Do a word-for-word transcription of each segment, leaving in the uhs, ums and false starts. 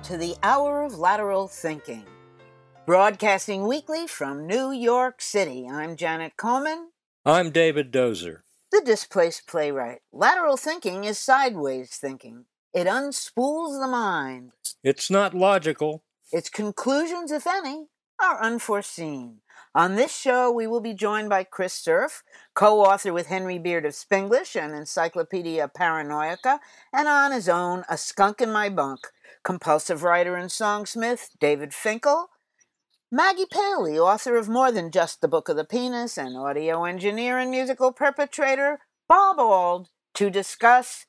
to the Hour of Lateral Thinking. Broadcasting weekly from New York City, I'm Janet Coleman. I'm David Dozer. The Displaced Playwright. Lateral thinking is sideways thinking. It unspools the mind. It's not logical. Its conclusions, if any, are unforeseen. On this show, we will be joined by Chris Cerf, co-author with Henry Beard of Spanglish and Encyclopedia Paranoica, and on his own, A Skunk in My Bunk, compulsive writer and songsmith David Finkel, Maggie Paley, author of more than just The Book of the Penis, and audio engineer and musical perpetrator Bob Auld, to discuss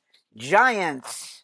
giants.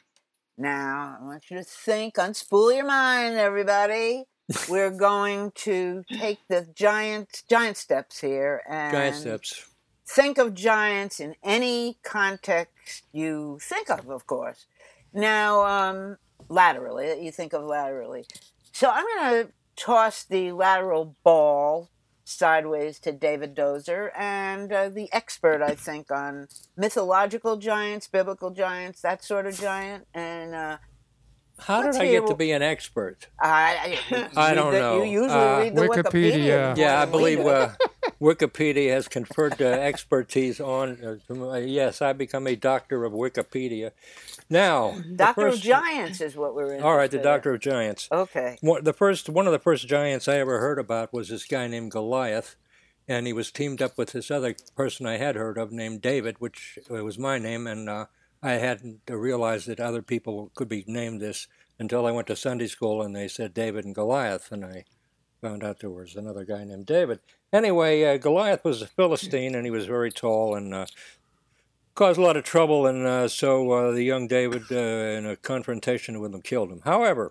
Now, I want you to think, unspool your mind, everybody. We're going to take the giant giant steps here and Giant steps. think of giants in any context you think of, of course. Now, um, laterally, you think of laterally. So I'm going to toss the lateral ball sideways to David Dozer, and uh, the expert, I think, on mythological giants, biblical giants, that sort of giant, and uh, How did Let's I hear get to what- be an expert? I, I, I you don't the- know. You usually Uh, read the Wikipedia. Wikipedia. Yeah, I more than we believe do. uh, Wikipedia has conferred uh, expertise on. Uh, to my- yes, I become a doctor of Wikipedia. Now, the Doctor of first- Giants is what we're in. All right, the Doctor of Giants. Okay. One, the first, one of the first giants I ever heard about was this guy named Goliath, and he was teamed up with this other person I had heard of named David, which was my name, and uh, I hadn't realized that other people could be named this until I went to Sunday school and they said David and Goliath, and I found out there was another guy named David. Anyway, uh, Goliath was a Philistine, and he was very tall and uh, caused a lot of trouble, and uh, so uh, the young David, uh, in a confrontation with him, killed him. However,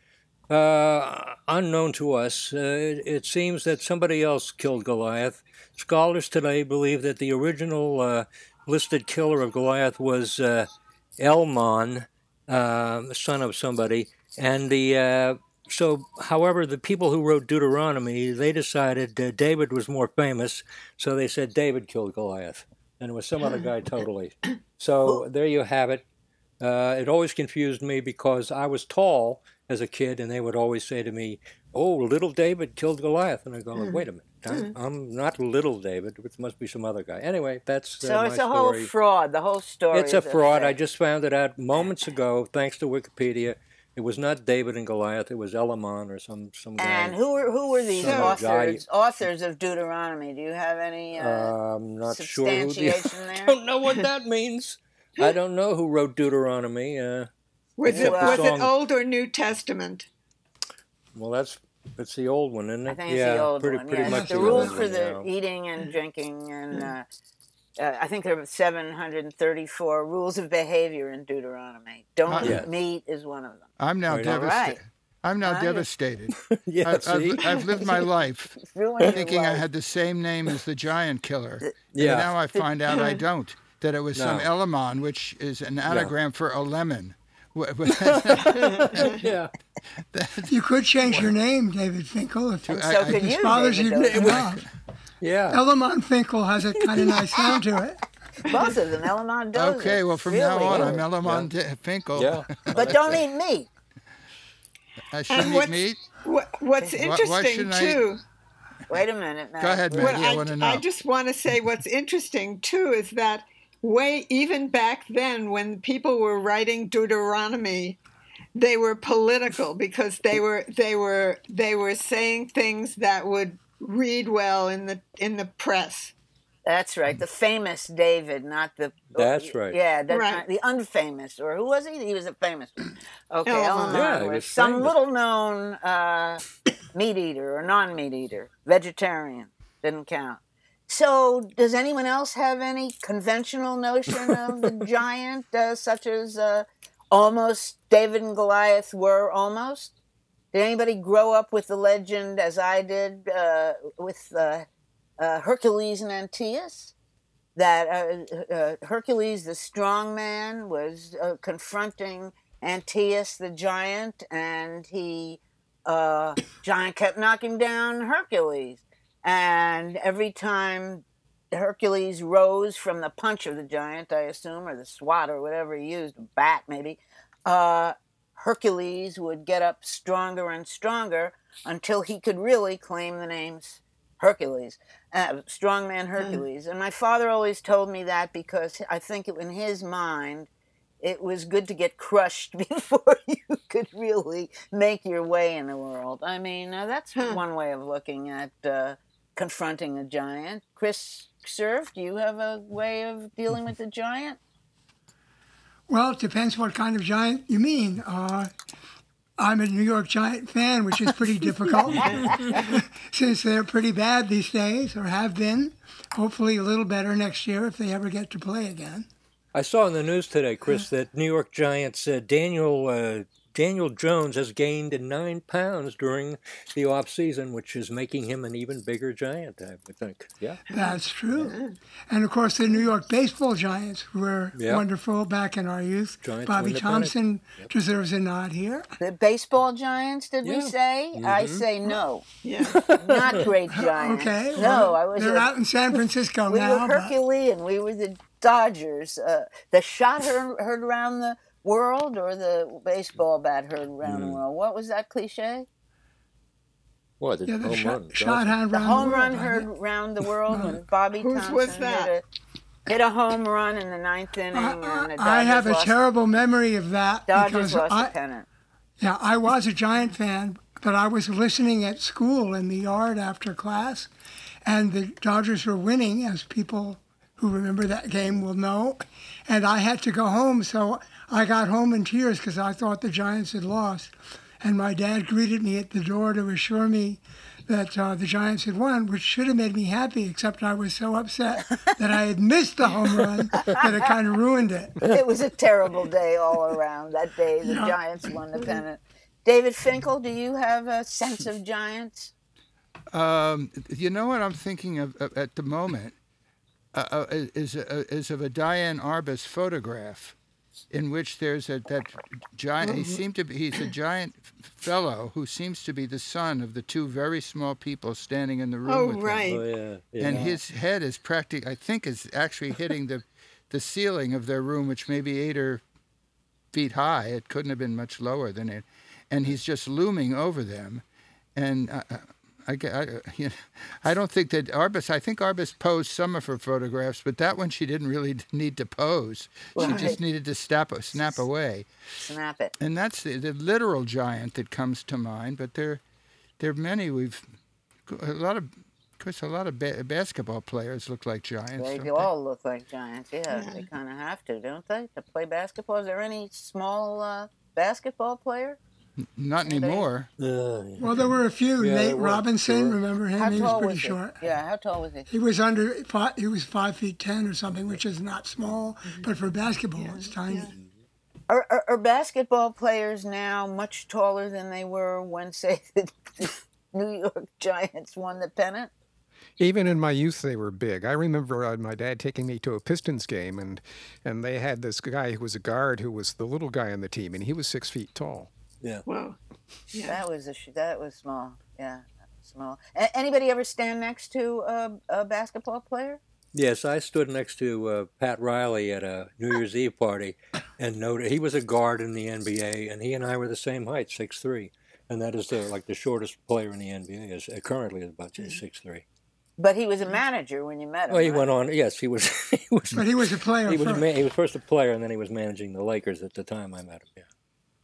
uh, unknown to us, uh, it, it seems that somebody else killed Goliath. Scholars today believe that the original uh, listed killer of Goliath was uh, Elmon, uh, son of somebody, and the uh, so. However, the people who wrote Deuteronomy, they decided uh, David was more famous, so they said David killed Goliath, and it was some other guy totally. So there you have it. Uh, it always confused me because I was tall as a kid, and they would always say to me, "Oh, little David killed Goliath," and I go, "Wait a minute, I'm, I'm not little David. It must be some other guy." Anyway, that's uh, So my it's a story. whole fraud. The whole story. It's a is fraud. fake. I just found it out moments ago, thanks to Wikipedia. It was not David and Goliath. It was Elamon or some some guy. And who were who were these Some authors? guy- Authors of Deuteronomy. Do you have any uh, Uh, I'm not sure. Who the, substantiation I there? don't know what that means. I don't know who wrote Deuteronomy. Uh, Was it Well- was it Song. Old or New Testament? well, that's it's the old one, isn't it? I think it's yeah, the old pretty, one. pretty yes. much the the rules old for one, the yeah. eating and drinking, and uh, uh, I think there are seven hundred thirty-four rules of behavior in Deuteronomy. Don't Uh, eat Yes. meat is one of them. I'm now Right on. devastated. Right. I'm now Huh? devastated. yeah, I, see? I've, I've lived my life Ruin your thinking I life. had the same name as the giant killer. Yeah. And now I find out I don't. That it was some No. Elamon, which is an anagram for a lemon. Wh- wh- yeah. You could change your name, David Finkel, if And it so I- I could just you, bothers David you Dozer. enough. Yeah. Elamon Finkel has a kind of nice sound to it. Both of them, Elamon Dozer. okay, well, from really now on, I'm good. Elamon D- Finkel. Yeah. But don't eat meat. I shouldn't eat what's- meat. What, what's Why- why interesting shouldn't I- too. Wait a minute. Matt. Go ahead, We're- Matt. What Yeah, I I, wanna know. I just want to say what's interesting too is that way even back then when people were writing Deuteronomy, they were political because they were they were they were saying things that would read well in the in the press. That's right. The famous David, not the. That's right. Yeah, that's Right. right. The unfamous, or who was he? He was a famous one. Okay, Elamon. Elamon Yeah, he was was some famous. little known uh, meat eater or non-meat eater, vegetarian. Didn't count. So, does anyone else have any conventional notion of the giant, uh, such as uh, almost David and Goliath were almost? Did anybody grow up with the legend, as I did, uh, with uh, uh, Hercules and Antaeus? That uh, uh, Hercules, the strong man, was uh, confronting Antaeus, the giant, and he uh, giant kept knocking down Hercules. And every time Hercules rose from the punch of the giant, I assume, or the swat or whatever he used, a bat maybe, uh, Hercules would get up stronger and stronger until he could really claim the names Hercules, uh, strongman Hercules. Mm. And my father always told me that because I think in his mind, it was good to get crushed before you could really make your way in the world. I mean, uh, that's huh. one way of looking at uh, confronting a giant. Chris Cerf, do you have a way of dealing with the giant? Well, it depends what kind of giant you mean. Uh, I'm a New York Giant fan, which is pretty difficult since they're pretty bad these days, or have been. Hopefully a little better next year if they ever get to play again. I saw in the news today, Chris, that New York Giants uh, Daniel uh, Daniel Jones has gained nine pounds during the off season, which is making him an even bigger Giant, I would think. Yeah, that's true. And of course, the New York baseball Giants were yep. wonderful back in our youth. Giants Bobby Thompson yep. deserves a nod here. The baseball Giants, did yeah. we say? Mm-hmm. I say no. Yeah, not great Giants. Okay, no, well, I was. They're a, out in San Francisco we now. We were Herculean. But... We were the Dodgers. Uh, the shot heard, heard around the world, or the baseball bat heard around mm. the world? What was that cliche? What, the, yeah, the home shot, run? Shot the the home the run world, heard around the world when Bobby Whose Thompson was that? Hit, a, hit a home run in the ninth inning. I, and the Dodgers I have a lost, terrible memory of that. Dodgers lost I, the pennant. Yeah, I was a Giant fan, but I was listening at school in the yard after class, and the Dodgers were winning, as people who remember that game will know, and I had to go home, so I got home in tears because I thought the Giants had lost. And my dad greeted me at the door to assure me that uh, the Giants had won, which should have made me happy, except I was so upset that I had missed the home run that it kind of ruined it. It was a terrible day all around. That day the yeah. Giants won the pennant. David Finkel, do you have a sense of Giants? Um, you know what I'm thinking of uh, at the moment uh, uh, is, uh, is of a Diane Arbus photograph, in which there's a that giant. He seemed to be. He's a giant fellow who seems to be the son of the two very small people standing in the room oh, with right. him. Oh, yeah. yeah. And his head is practically, I think, is actually hitting the, the ceiling of their room, which may be eight or feet high. It couldn't have been much lower than it. And he's just looming over them. And uh, I, I, you know, I don't think that Arbus, I think Arbus posed some of her photographs, but that one she didn't really need to pose. Right. She just needed to snap, snap away. Snap it. And that's the, the literal giant that comes to mind, but there, there are many we've, a lot of, of course, a lot of ba- basketball players look like giants. They all they? look like giants, yeah. yeah. They kind of have to, don't they, to play basketball? Is there any small uh, basketball player? Not anymore. Uh, well, there were a few. Yeah, Nate Robinson, were. remember him? How he tall was pretty was short. He? Yeah, how tall was he? He was under. Five, he was five feet ten or something, which is not small, but for basketball, yeah. it's tiny. Yeah. Are, are, are basketball players now much taller than they were when, say, the, the New York Giants won the pennant? Even in my youth, they were big. I remember uh, my dad taking me to a Pistons game, and and they had this guy who was a guard who was the little guy on the team, and he was six feet tall. Yeah. Wow. Yeah. That was a that was small. Yeah, small. A- anybody ever stand next to a, a basketball player? Yes, I stood next to uh, Pat Riley at a New Year's Eve party, and noted he was a guard in the N B A, and he and I were the same height, six three, and that is the like the shortest player in the N B A is uh, currently is about six three. But he was a manager when you met him. Well, he right? went on. Yes, he was. He was. But he was a player. He was. First. Ma- he was first a player, and then he was managing the Lakers at the time I met him. Yeah.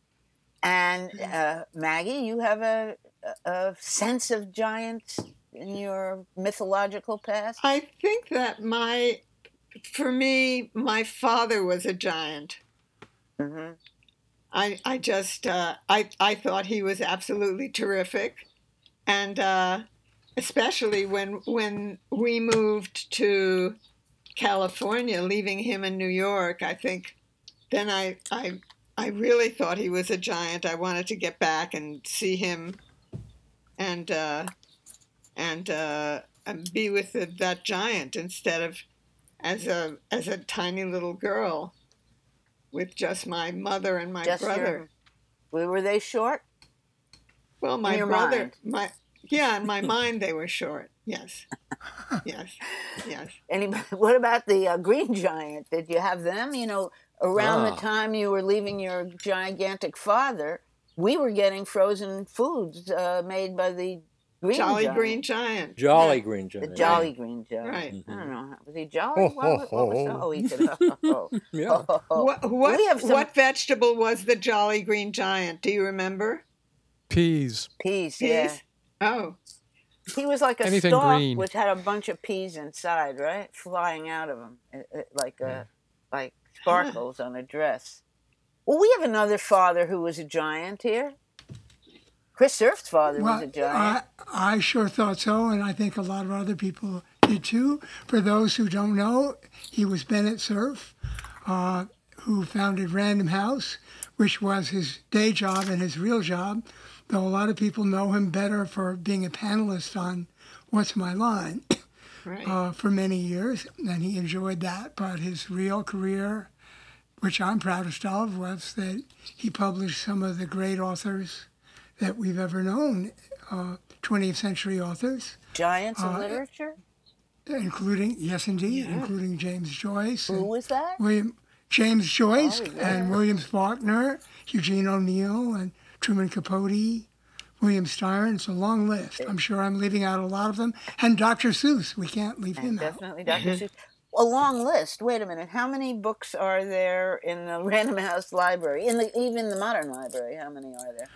And uh, Maggie, you have a, a sense of giants in your mythological past? I think that my, for me, my father was a giant. Mm-hmm. I I just uh, I I thought he was absolutely terrific, and uh, especially when when we moved to California, leaving him in New York, I think then I I. I really thought he was a giant. I wanted to get back and see him, and uh, and, uh, and be with the, that giant instead of as a as a tiny little girl with just my mother and my just brother. Your, were they short? Well, my in your brother, mind. my yeah, in my mind they were short. Yes, yes, yes. Anybody? What about the uh, green giant? Did you have them? You know. around Ah. the time you were leaving your gigantic father, we were getting frozen foods uh, made by the Green Jolly Giant. Green Giant. Jolly Yeah. Green The Giant. Jolly Green Giant. Right. I don't know. Was he jolly? Ho, what, ho, what, what was that? ho. Oh, he said, ho, ho, ho. Yeah. Ho, ho, ho. What what, We have some what vegetable was the Jolly Green Giant? Do you remember? Peas. peas, yeah. Peas? Oh, He was like a Anything stalk green. which had a bunch of peas inside, right? Flying out of him, it, it, like a, like sparkles on a dress. Well, we have another father who was a giant here. Chris Surf's father was a Well, giant. I, I sure thought so, and I think a lot of other people did too. For those who don't know, he was Bennett Cerf, uh, who founded Random House, which was his day job and his real job, though a lot of people know him better for being a panelist on What's My Line right. uh, for many years, and he enjoyed that. But his real career, which I'm proudest of, was that he published some of the great authors that we've ever known, uh, twentieth century authors, Giants of uh, literature? including, yes indeed, Yeah. including James Joyce, Who and was that? William James Joyce, Oh, yeah. and William Faulkner, Eugene O'Neill, and Truman Capote, William Styron. It's a long list. I'm sure I'm leaving out a lot of them. And Doctor Seuss, we can't leave him And out. definitely Doctor Seuss. A long list. Wait a minute. How many books are there in the Random House Library? In the even the modern library, how many are there?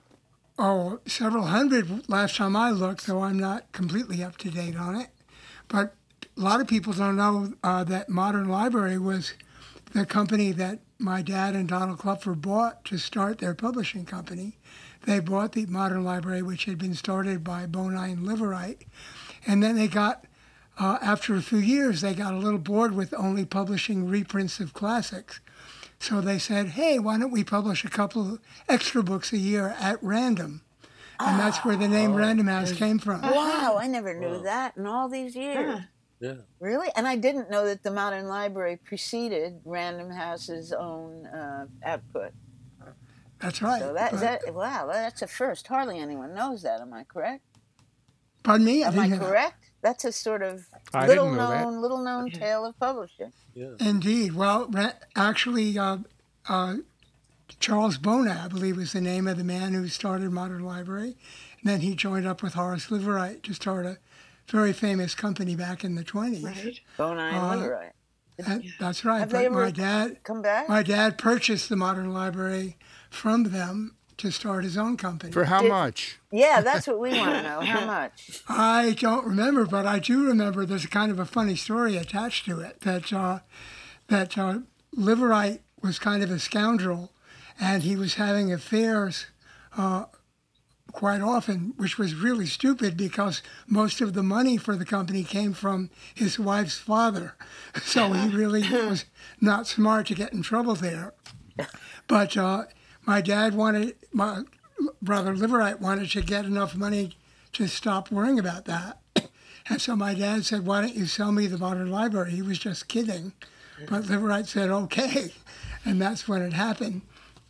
Oh, several hundred last time I looked, though I'm not completely up to date on it. But a lot of people don't know uh, that Modern Library was the company that my dad and Donald Klupfer bought to start their publishing company. They bought the Modern Library, which had been started by Bonine Liverite. And then they got, uh, after a few years, they got a little bored with only publishing reprints of classics. So they said, hey, why don't we publish a couple extra books a year at random? And that's where the name Random House came from. Wow, I never knew that in all these years. Huh. Yeah. Really? And I didn't know that the Modern Library preceded Random House's own uh, output. That's right. So that, is But- that wow, that's a first. Hardly anyone knows that. Am I correct? Pardon me? I Am I didn't hear that. correct? That's a sort of I little didn't know that. known, little known tale of publishing. Yeah. Indeed. Well, ra- actually, uh, uh, Charles Bona, I believe, was the name of the man who started Modern Library. And then he joined up with Horace Liverite to start a very famous company back in the twenties. Right. Bonine Uh, Liverite. And that's right. Have but they ever my dad, come back? my dad purchased the Modern Library from them to start his own company. For how Did- much? Yeah, that's what we want to know. How much? I don't remember, but I do remember there's a kind of a funny story attached to it that uh, that uh, Liverite was kind of a scoundrel, and he was having affairs uh, quite often, which was really stupid because most of the money for the company came from his wife's father. So he really was not smart to get in trouble there. But uh, my dad wanted, my brother Liverite wanted to get enough money to stop worrying about that. And so my dad said, why don't you sell me the Modern Library? He was just kidding. But Liverite said, okay. And that's when it happened.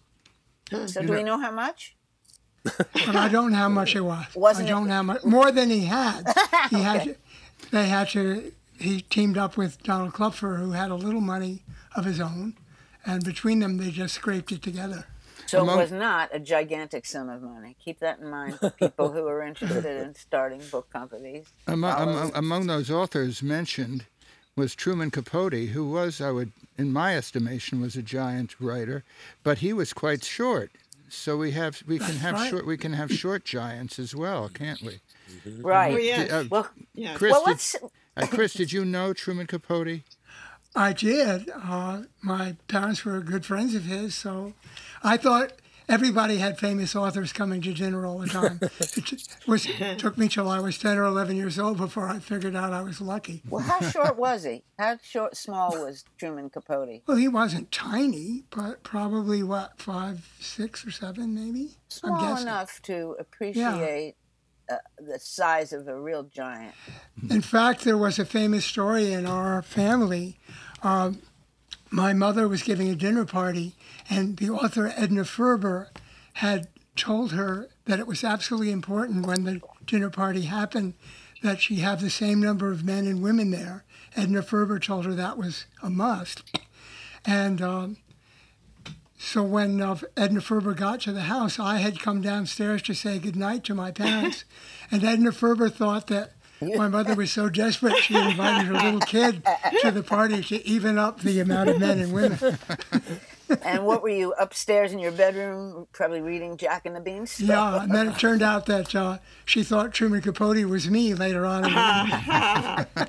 So do we know how much? But I don't know how much it was. Wasn't I don't it- know how much. More than he had. He had to, they had to, he teamed up with Donald Klupfer, who had a little money of his own. And between them, they just scraped it together. So Among- it was not a gigantic sum of money. Keep that in mind for people who are interested in starting book companies. Among, Follow- among, among those authors mentioned was Truman Capote, who was, I would, in my estimation, was a giant writer, but he was quite short. So we have we can That's have right. short we can have short giants as well, can't we? Right. Oh, yeah. Uh, Well, Yeah. Chris, well, did, let's. uh, Chris, did you know Truman Capote? I did. Uh, my parents were good friends of his, so I thought everybody had famous authors coming to dinner all the time. It t- was, took me till I was ten or eleven years old before I figured out I was lucky. Well, how short was he? How short, small was Truman Capote? Well, he wasn't tiny, but probably, what, five, six or seven, maybe? I'm Small guessing. enough to appreciate uh, the size of a real giant. In fact, there was a famous story in our family. Um, my mother was giving a dinner party, and the author Edna Ferber had told her that it was absolutely important when the dinner party happened that she have the same number of men and women there. Edna Ferber told her that was a must. And um, so when uh, Edna Ferber got to the house, I had come downstairs to say goodnight to my parents. And Edna Ferber thought that my mother was so desperate she invited her little kid to the party to even up the amount of men and women. And what were you, upstairs in your bedroom, probably reading Jack and the Beanstalk? Yeah, and then it turned out that uh, she thought Truman Capote was me later on. In the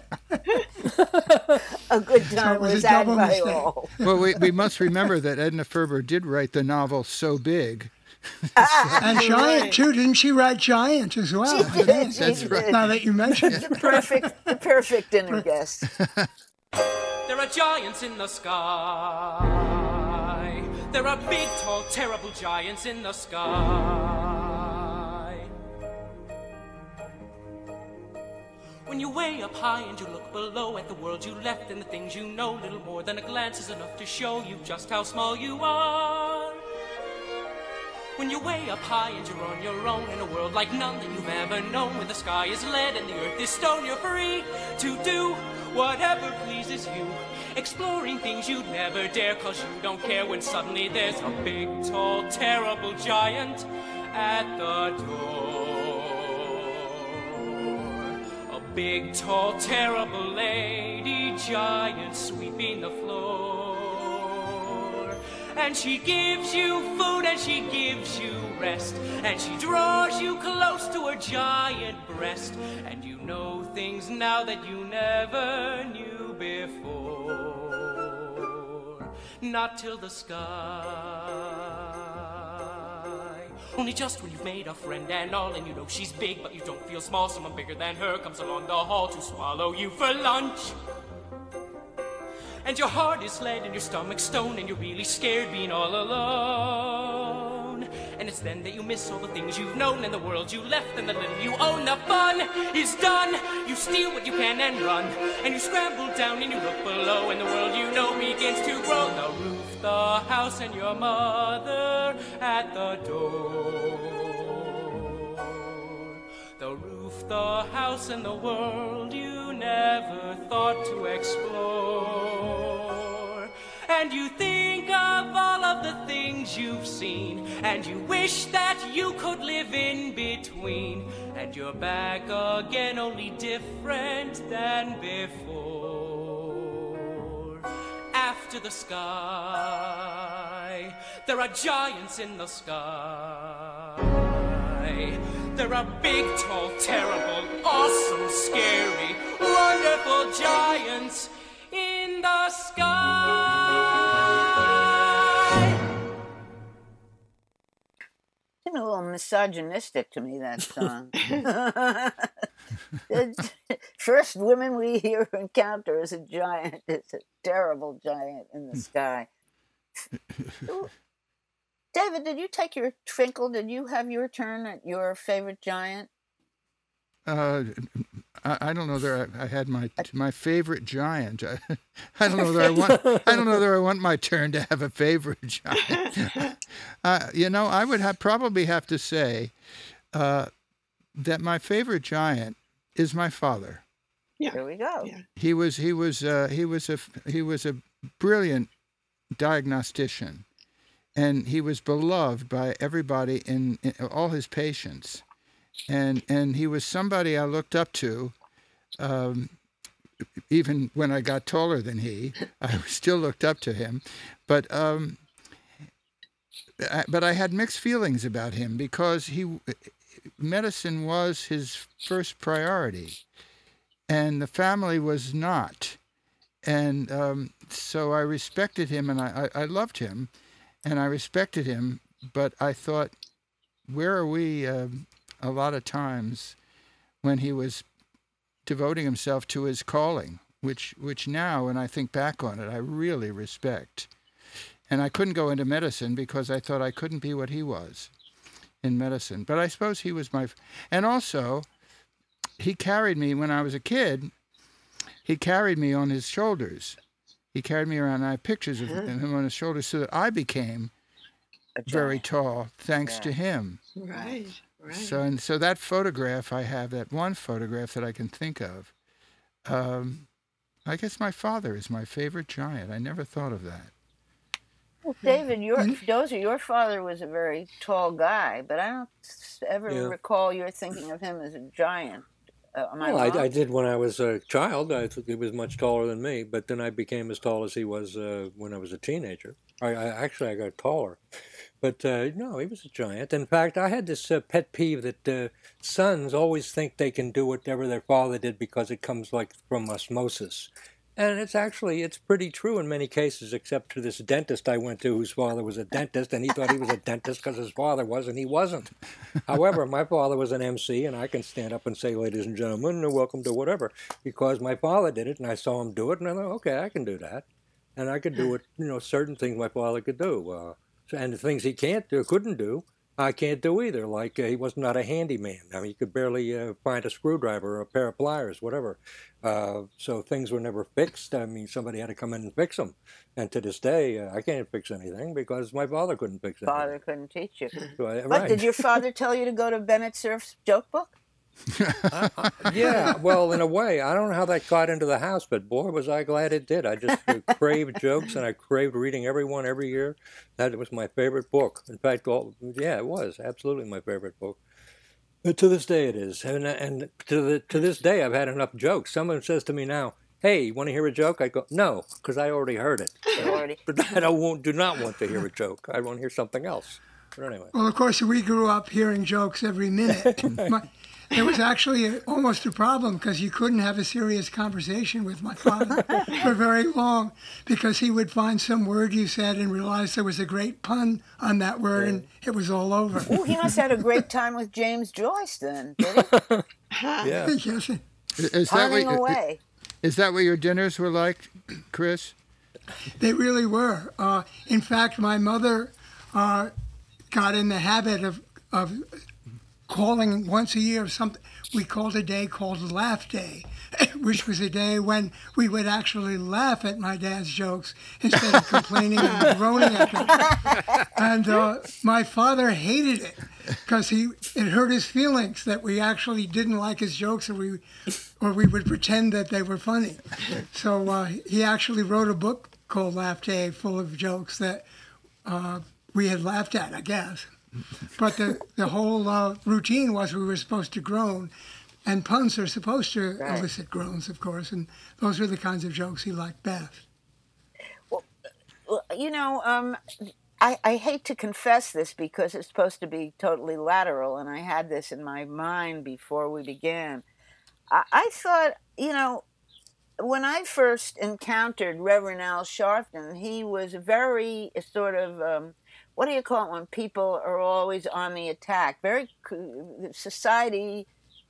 A good time So it was was a had double by mistake. all. Well, we, we must remember that Edna Ferber did write the novel So Big. And Giant, too. Didn't she write Giant as well? She did, she That's did. right. Now that you mention it. The perfect, the perfect dinner guest. There are giants in the sky. There are big, tall, terrible giants in the sky. When you're way up high and you look below at the world you left and the things you know, little more than a glance is enough to show you just how small you are. When you're way up high and you're on your own in a world like none that you've ever known, where the sky is lead and the earth is stone, you're free to do whatever pleases you, exploring things you'd never dare, cause you don't care when suddenly there's a big, tall, terrible giant at the door. A big, tall, terrible lady giant sweeping the floor. And she gives you food and she gives you rest, and she draws you close to her giant breast, and you know things now that you never knew before. Not till the sky. Only just when you've made a friend and all, and you know she's big but you don't feel small, someone bigger than her comes along the hall to swallow you for lunch. And your heart is lead and your stomach's stone, and you're really scared being all alone. And it's then that you miss all the things you've known and the world you left and the little you own. The fun is done. You steal what you can and run, and you scramble down and you look below, and the world you know begins to grow. The roof, the house, and your mother at the door. The roof, the house, and the world you never thought to explore. And you think of all of the things you've seen, and you wish that you could live in between. And you're back again, only different than before. After the sky, there are giants in the sky. There are big, tall, terrible, awesome, scary, wonderful giants in the sky. Seemed a little misogynistic to me, that song. The first woman we hear encounter is a giant. It's a terrible giant in the sky. David, did you take your twinkle? Did you have your turn at your favorite giant? Uh, I, I don't know that I, I had my my favorite giant. I, I don't know that I want. I don't know that I want my turn to have a favorite giant. uh, you know, I would have probably have to say uh, that my favorite giant is my father. Yeah. Here we go. Yeah. He was he was uh, he was a he was a brilliant diagnostician. And he was beloved by everybody in, in all his patients. And and he was somebody I looked up to, um, even when I got taller than he. I still looked up to him. But um, I, but I had mixed feelings about him because he medicine was his first priority. And the family was not. And um, so I respected him and I, I, I loved him. And I respected him, but I thought, where are we uh, a lot of times when he was devoting himself to his calling, which which now, when I think back on it, I really respect. And I couldn't go into medicine because I thought I couldn't be what he was in medicine. But I suppose he was my... And also, he carried me when I was a kid. He carried me on his shoulders. He carried me around, and I have pictures of him on his shoulders so that I became very tall thanks Yeah. to him. Right. Right. So and so that photograph I have, that one photograph that I can think of, um, I guess my father is my favorite giant. I never thought of that. Well, David, your Dozer, your father was a very tall guy, but I don't ever Yeah. recall you're thinking of him as a giant. Uh, am I Well, wrong? I, I did when I was a child. I thought he was much taller than me, but then I became as tall as he was uh, when I was a teenager. I, I actually I got taller, but uh, no, he was a giant. In fact, I had this uh, pet peeve that uh, sons always think they can do whatever their father did because it comes like from osmosis. And it's actually, it's pretty true in many cases, except to this dentist I went to whose father was a dentist, and he thought he was a dentist because his father was, and he wasn't. However, my father was an M C, and I can stand up and say, ladies and gentlemen, welcome to whatever, because my father did it, and I saw him do it, and I thought, okay, I can do that. And I could do it, you know, certain things my father could do. Uh, and the things he can't do, couldn't do, I can't do either. Like uh, he was not a handyman. I mean, he could barely uh, find a screwdriver or a pair of pliers, whatever. Uh, so things were never fixed. I mean, somebody had to come in and fix them. And to this day, uh, I can't fix anything because my father couldn't fix anything. Father couldn't teach you. So I- But right. did your father tell you to go to Bennett Cerf's joke book? Yeah, well, in a way, I don't know how that got into the house, but boy, was I glad it did. I just uh, craved jokes, and I craved reading every one every year. That was my favorite book. In fact, all, yeah, it was absolutely my favorite book. But to this day, it is, and and to the to this day, I've had enough jokes. Someone says to me now, "Hey, you want to hear a joke?" I go, "No," because I already heard it. You already- But I don't want, do not want to hear a joke. I want to hear something else. But anyway. Well, of course, we grew up hearing jokes every minute. My, it was actually a, almost a problem because you couldn't have a serious conversation with my father for very long because he would find some word you said and realize there was a great pun on that word and it was all over. Ooh, he must have had a great time with James Joyce then, did he? Yeah. Yes. Is that Punning what, away. is that what your dinners were like, Chris? They really were. Uh, in fact, my mother uh, got in the habit of, of calling once a year something we called a day called Laugh Day, which was a day when we would actually laugh at my dad's jokes instead of complaining and groaning at them. And uh, my father hated it because he it hurt his feelings that we actually didn't like his jokes, or we or we would pretend that they were funny. So uh, he actually wrote a book called Laugh Day, full of jokes that uh, we had laughed at, I guess. But the, the whole uh, routine was we were supposed to groan, and puns are supposed to Right. elicit groans, of course, and those were the kinds of jokes he liked best. Well, you know, um, I, I hate to confess this because it's supposed to be totally lateral, and I had this in my mind before we began. I, I thought, you know, when I first encountered Reverend Al Sharpton, he was very uh, sort of, um, what do you call it when people are always on the attack? Very society,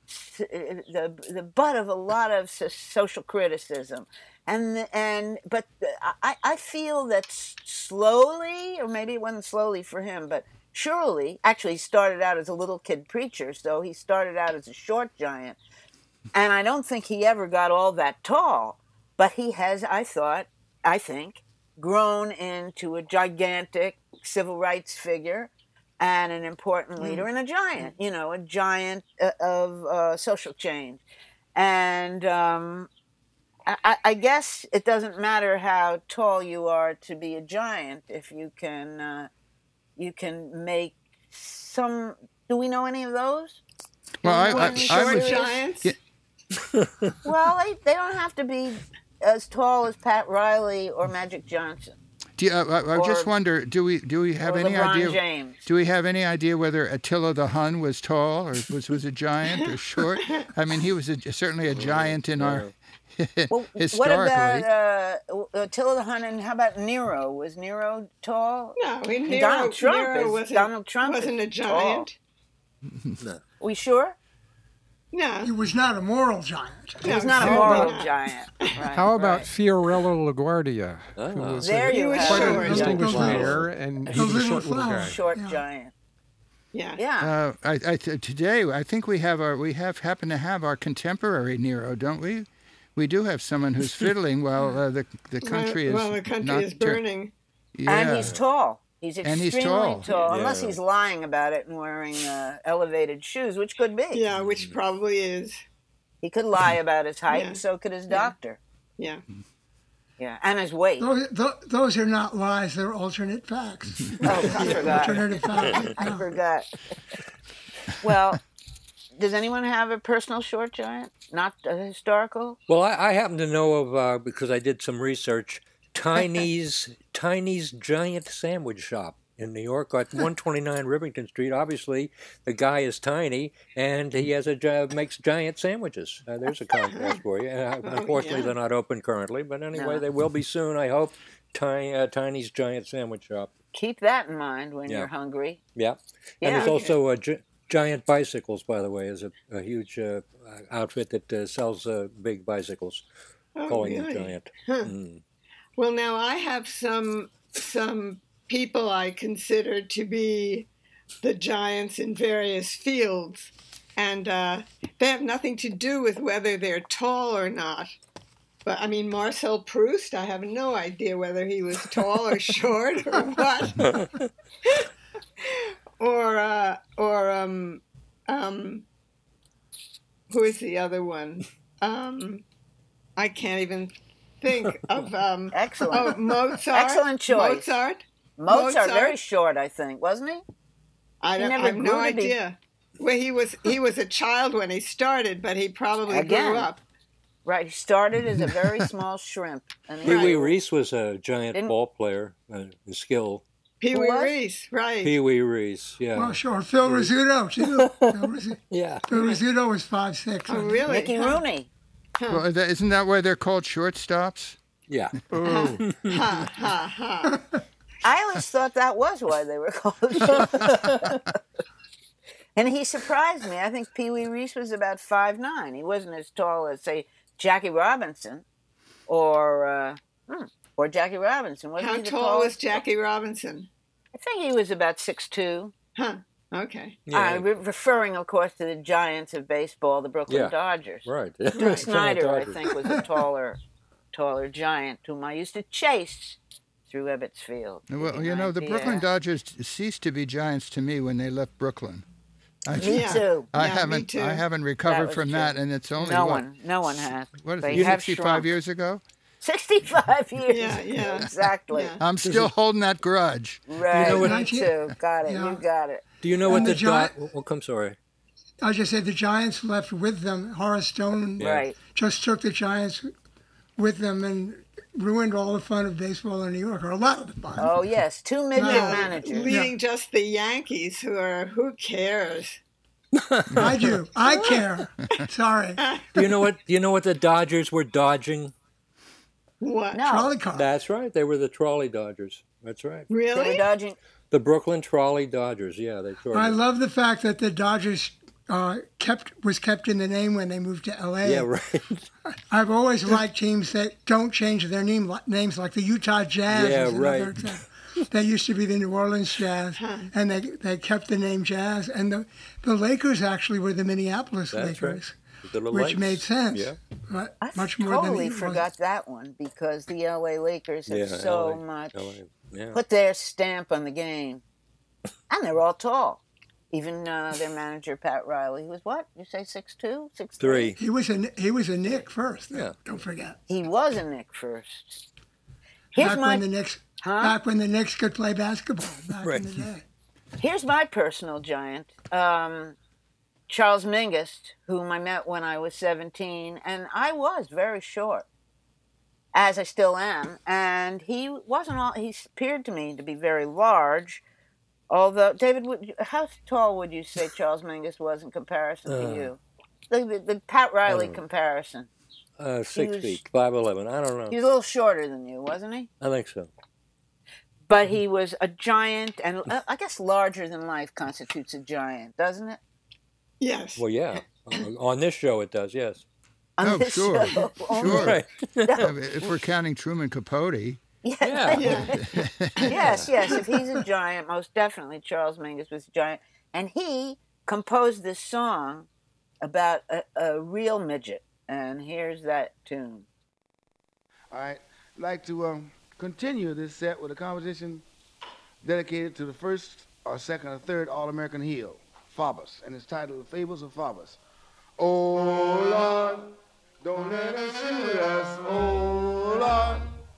the the butt of a lot of social criticism, and and but I I feel that slowly, or maybe it wasn't slowly for him, but surely, actually, he started out as a little kid preacher, so he started out as a short giant. And I don't think he ever got all that tall, but he has, I thought, I think, grown into a gigantic civil rights figure and an important leader and a giant, you know, a giant uh, of uh, social change. And um, I, I guess it doesn't matter how tall you are to be a giant if you can, uh, you can make some. Do we know any of those? Well, I, I, I Short was. giants. Yeah. Well, they, they don't have to be as tall as Pat Riley or Magic Johnson Do you, I, I I just Or- wonder, do we do we have or any LeBron idea? James. Do we have any idea whether Attila the Hun was tall or was was a giant or short? I mean, he was a, certainly a giant in our Well, what historically. about uh, Attila the Hun, and how about Nero? Was Nero tall? No, he, And Nero, Donald Trump Nero is- wasn't, Donald Trump wasn't is a giant. We sure? He No, was not a moral giant. He No, was not a certainly moral not. giant. Right, How about right. Fiorello LaGuardia, who Ah. was There a, you was have quite it. short. a distinguished Those little- mayor, and he those was a little short little flowers. guy. Short Yeah. giant. yeah. Yeah. Uh, I, I, t- today, I think we have our we have happen to have our contemporary Nero, don't we? We do have someone who's fiddling while uh, the the country well, is well, the country not is ter- burning. Yeah. And he's tall. He's And extremely he's tall. tall, unless Yeah. he's lying about it and wearing uh, elevated shoes, which could be. Yeah, which probably is. He could lie about his height, Yeah. and so could his Yeah. doctor. Yeah. Yeah, and his weight. Those, tho- those are not lies; they're alternate facts. Oh, I forgot. Alternative facts. I No. forgot. Well, does anyone have a personal short giant? Not uh, historical? Well, I, I happen to know of, uh, because I did some research, Tiny's Tiny's Giant Sandwich Shop in New York at one twenty-nine Rivington Street. Obviously, the guy is tiny, and he has a gi- makes giant sandwiches. Uh, there's a contrast for you. Uh, unfortunately, yeah. they're not open currently, but anyway, No. they will be soon, I hope. Tiny, uh, Tiny's Giant Sandwich Shop. Keep that in mind when Yeah. you're hungry. Yeah. Yeah, And there's okay. also a gi- Giant Bicycles, by the way, is a, a huge uh, outfit that uh, sells uh, big bicycles, Oh, calling really? it Giant. Huh. Mm. Well, now I have some some people I consider to be the giants in various fields, and uh, they have nothing to do with whether they're tall or not. But I mean, Marcel Proust, I have no idea whether he was tall or short or what, or uh, or um um who is the other one? Um, I can't even think of um. Excellent. Oh, Mozart. Excellent choice. Mozart. Mozart, Mozart? very short, I think, wasn't he? I, He don't, I never have no grew to be- idea. Well, he was he was a child when he started, but he probably Again. grew up. Right, he started as a very small shrimp. And he Pee Wee grew. Reese was a giant Didn't- ball player, uh, skill. Pee Wee What? Reese, right? Pee Wee Reese, yeah. Well, sure. Phil Rizzuto too. Phil Rizzuto, Yeah. Phil Rizzuto was five six. Oh, really? Mickey Huh. Rooney. Well, that, isn't that why they're called shortstops? Yeah. Oh, Ha ha ha! I always thought that was why they were called short. And he surprised me. I think Pee Wee Reese was about five nine. He wasn't as tall as, say, Jackie Robinson or uh, hmm, or Jackie Robinson. Wasn't How he the tall tallest? was Jackie Robinson? I think he was about six two. Huh? Okay. Yeah. I'm re- referring, of course, to the giants of baseball, the Brooklyn Yeah. Dodgers. Right. Dick Snyder, I Dodgers. think, was a taller, taller giant whom I used to chase through Ebbets Field. well, you know, the Yeah. Brooklyn Dodgers ceased to be giants to me when they left Brooklyn. I, Me Yeah. too. I Yeah, me haven't, too. I haven't That recovered was from true. that, and it's only No what, one, no one has. what is They it, have sixty-five shrunk. years ago? sixty-five years. Yeah, yeah. Exactly. Yeah. I'm still holding that grudge. Right. know what- Me too. Got it. Yeah. You got it. Do you know what And the, the dot? Gi- Oh, I'm sorry. I just said the Giants left with them. Horace Stone Yeah. Right. just took the Giants with them and ruined all the fun of baseball in New York, or a lot of the fun. Oh yes, two midget No. managers. Leading just the Yankees, who are who cares? I do. I care. Sorry. Do you know what? Do you know what the Dodgers were dodging? What? No, Trolley car. That's right. They were the trolley Dodgers. That's right. they were Really? dodging. The Brooklyn Trolley Dodgers. Yeah, they sort I of. love the fact that the Dodgers uh, kept was kept in the name when they moved to L A. Yeah, right. I've always liked teams that don't change their name names, like the Utah Jazz. Yeah, is another right. example. They used to be the New Orleans Jazz, and they they kept the name Jazz. And the the Lakers actually were the Minneapolis That's right. Lakers, The which Lakes. made sense. Yeah. But I much more totally than it forgot that one because the L A Lakers have Yeah, so L A, much L A, yeah. put their stamp on the game, and they're all tall. Even uh, their manager Pat Riley, who was what? You say six two, six Three. He was a he was a Knick first. Yeah. Don't forget. He was a Knick first. Here's Back my when the Knicks Huh? back when the Knicks could play basketball back Right. in the day. Here's my personal giant, um, Charles Mingus, whom I met when I was seventeen, and I was very short, as I still am. And he wasn't all. He appeared to me to be very large. Although, David, would you, how tall would you say Charles Mingus was in comparison Uh, to you? The, the, the Pat Riley don't know. comparison. Uh, six was- feet, five eleven. I don't know. He was a little shorter than you, wasn't he? I think so. But he was a giant, and uh, I guess larger than life constitutes a giant, doesn't it? Yes. Well, yeah. On- On this show, it does. Yes. On Oh, this sure. show only. Sure. Right. If we're counting Truman Capote, Yeah. Yeah. Yes, yes. If he's a giant, most definitely Charles Mingus was a giant. And he composed this song about a, a real midget. And here's that tune. All right, I'd like to um, continue this set with a composition dedicated to the first or second or third All-American heel, Faubus, and it's titled The Fables of Faubus. Oh, Lord, don't let us shoot us, oh, Lord.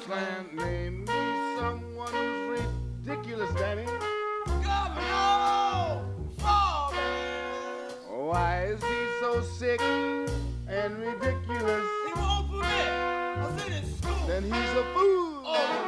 Clan, name me someone who's ridiculous, Danny. Governor Forbes. Why is he so sick and ridiculous? He won't forget. I was in his school. Then he's a fool. Oh.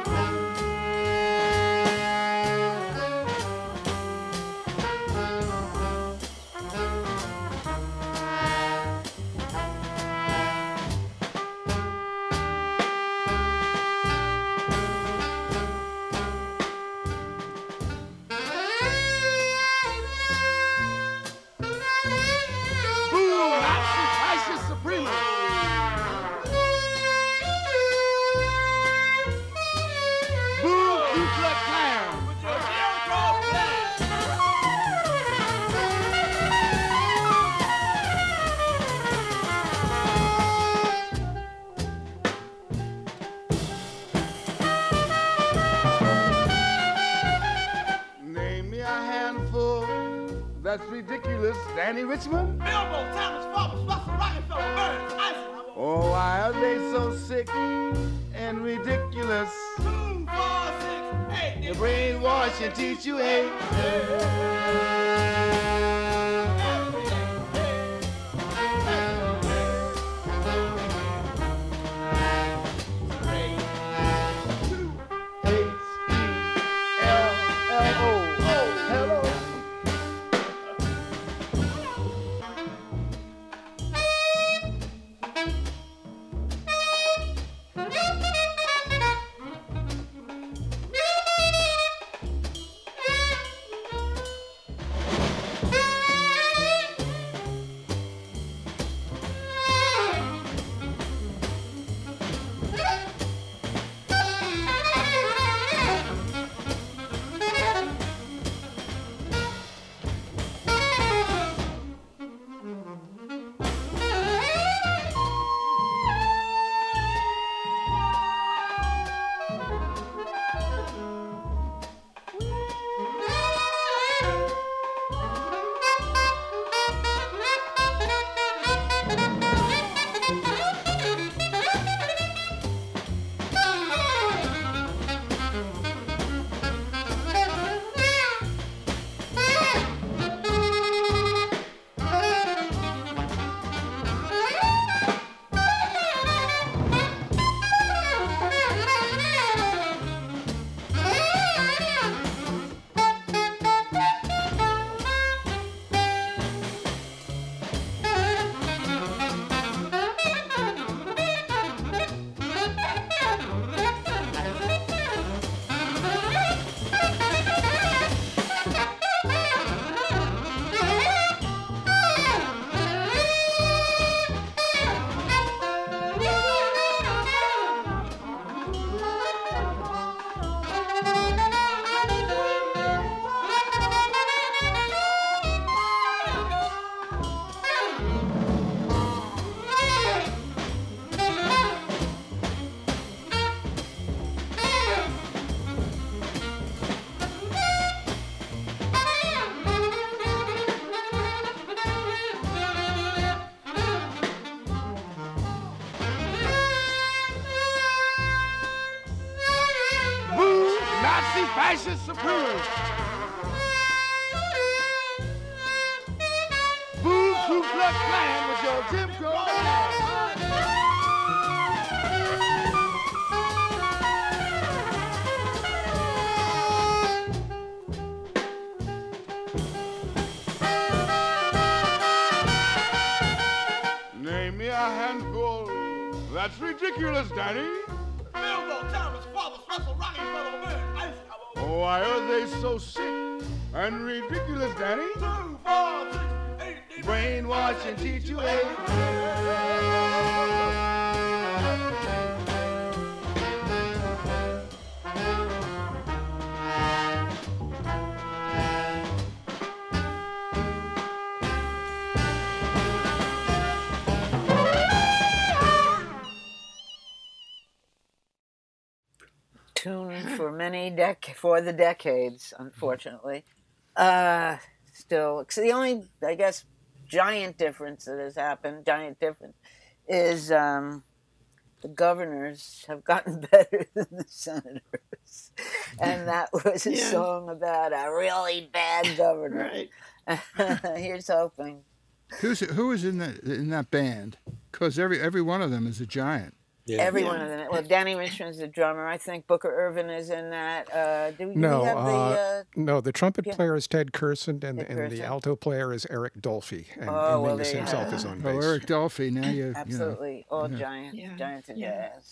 That's ridiculous, Danny Richmond. Bilbo, Thomas, Forbes, Russell, Rockefeller, Burns, Eisenhower. Oh, why are they so sick and ridiculous? Two, four, six, eight. They brainwash and teach you hate. Fascist supreme. Boo Ku Klux Klan with your Jim Crow. Name me a handful. That's ridiculous, Danny. Bilbo, Thomas, Forbes, Russell, Rockefeller, Burns, Eisenhower. Why are they so sick and ridiculous, Danny? Two, four, six, eight, brainwash and teach you hate. Tune for many dec for the decades, unfortunately. Uh, still, so the only, I guess, giant difference that has happened, giant difference, is um, the governors have gotten better than the senators. And that was a Yeah. song about a really bad governor. Right. Here's hoping. Who's who was in that in that band? Because every every one of them is a giant. Yeah. Every Yeah. one of them. Well, Danny Richmond's the drummer. I think Booker Irvin is in that. Uh, do, we- do No, we have the... uh, Uh, No, the trumpet yeah. player is Ted Kurson, and, Ted and the Kurson. alto player is Eric Dolphy, and, Oh, and well, Mingus there you himself have is it. on Oh, bass. Eric Dolphy. Now you you know. Absolutely. All Yeah. giant, Yeah. giants of Yeah. jazz.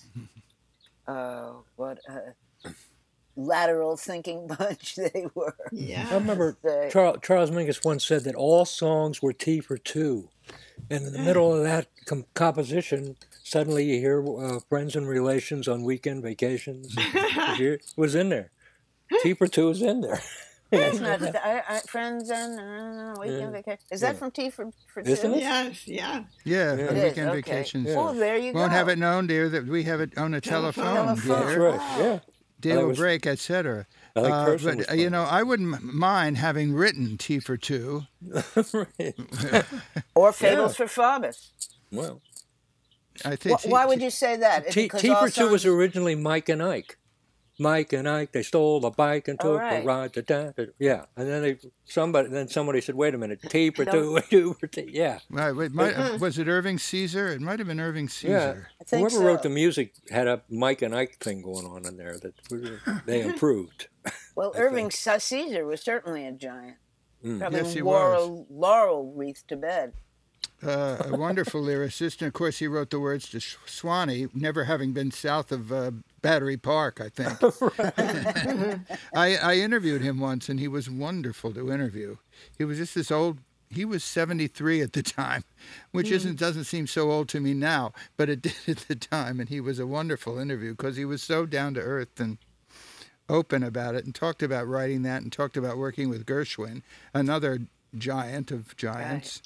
Oh, what a lateral thinking bunch they were. Yeah. I remember Say. Charles, Charles Mingus once said that all songs were T for two. And in the middle of that com- composition, suddenly you hear uh, Friends and Relations on Weekend Vacations. You hear- it was in there. T for two is in there. That's not I, I, friends and uh, weekend Yeah. vacation. Is that Yeah. from T for for Isn't two? it? Yes. Yeah. Yeah, Yeah. on It is, weekend okay. vacations. Yeah. Well, there you go. Won't have it known, dear, that we have it on a telephone, Telephone. dear. That's right, yeah. Day I will was- break, et cetera. I think Uh, Kurson was but uh, you funny. know, I wouldn't m- mind having written T for two. Right. Or Fables Yeah. for Faubus. Well, I Wh- think. Why would you say that? T, Because T all for two was songs- originally Mike and Ike. Mike and Ike, they stole a bike and Oh, took right. a ride to da, da, yeah. And then they somebody then somebody said, wait a minute, T for I two, two for T, yeah. Right, wait, might, uh, was it Irving Caesar? It might have been Irving Yeah, Caesar. I think whoever wrote so. the music had a Mike and Ike thing going on in there that we- they improved. Well, I Irving think. Caesar was certainly a giant. Mm. Probably Yes, he wore was. a laurel wreath to bed. Uh, a wonderful lyricist, and of course, he wrote the words to Sh- Swanee, never having been south of uh, Battery Park, I think. I, I interviewed him once, and he was wonderful to interview. He was just this old. He was seventy-three at the time, which isn't doesn't seem so old to me now, but it did at the time. And he was a wonderful interview because he was so down to earth and open about it, and talked about writing that, and talked about working with Gershwin, another giant of giants.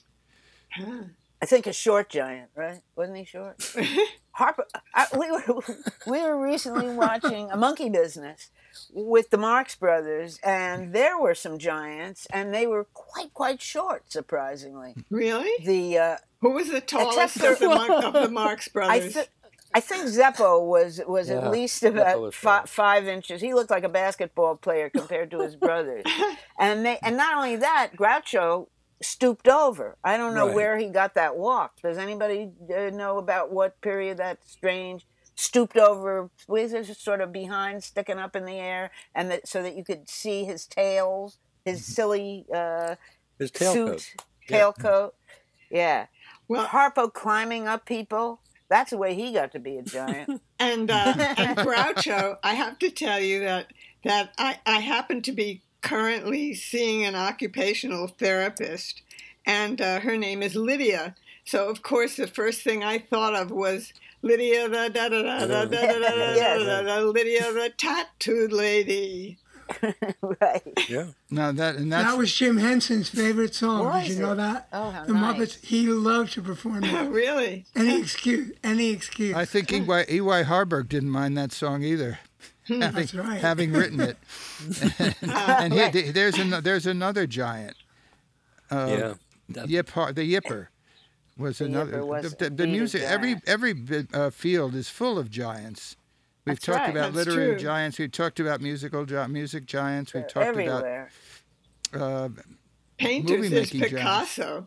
I think a short giant, right? Wasn't he short? Harper. I, we were we were recently watching A Monkey Business with the Marx Brothers, and there were some giants, and they were quite quite short, surprisingly. Really? The uh, Who was the tallest Except of the, Mar- of the Marx I brothers? th- I think Zeppo was was Yeah, at least Zeppo about was fi- short. five inches. He looked like a basketball player compared to his brothers, and they and not only that, Groucho stooped over. I don't know Right. where he got that walk. Does anybody uh, know about what period that strange stooped over? Was it just sort of behind, sticking up in the air, and that so that you could see his tails, his silly uh, His tailcoat. suit, tailcoat. Yeah, Well- Harpo climbing up people. That's the way he got to be a giant. And uh, and Groucho, I have to tell you that that I, I happen to be currently seeing an occupational therapist, and uh, her name is Lydia. So of course the first thing I thought of was Lydia the da da da da da da da da da da Lydia the tattooed lady. Right. Yeah. Now that and that's That was Jim Henson's favorite song. Was Did you know it? that? Oh, how the nice. Muppets. He loved to perform Oh, it. really? Any excuse. Any excuse. I think E Y E Y Harburg didn't mind that song either, having, That's right. having written it. and he, there's an, there's another giant. Uh, Yeah. That- Yip, Har- the Yipper was The another. Yipper was the, the, the indeed a music, every giant. every bit, uh, field is full of giants. We've That's talked right. about That's literary true. giants. We've talked about musical gi- music giants. We've talked Everywhere. about. Uh, Painters is Movie-making giants. Picasso.